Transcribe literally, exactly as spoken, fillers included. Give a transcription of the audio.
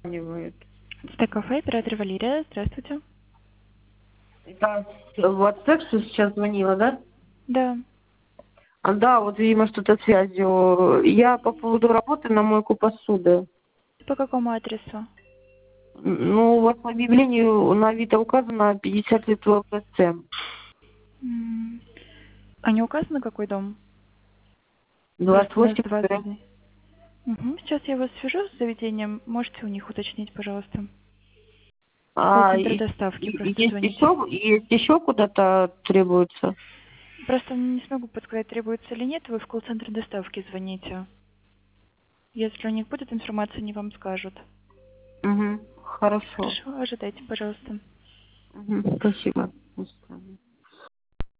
Званивает. Стек-кафе, оператор Валерия. Здравствуйте. Да, вот так, что сейчас звонила, да? Да. А, да, вот, видимо, что-то связью. Я по поводу работы на мойку посуды. По какому адресу? Ну, у вас по объявлению на Авито указано пятьдесят лет ВПЦ. М, А не указано, какой дом? двадцать Просто у нас восемь. два заведения. Угу. Сейчас я вас свяжу с заведением. Можете у них уточнить, пожалуйста. В А колл-центр и- доставки и- просто есть звоните. еще, есть еще куда-то требуется? Просто не смогу подсказать, требуется или нет. Вы в колл-центр доставки звоните. Если у них будет информация, они вам скажут. Угу, хорошо. Хорошо, ожидайте, пожалуйста. Угу, спасибо. До свидания.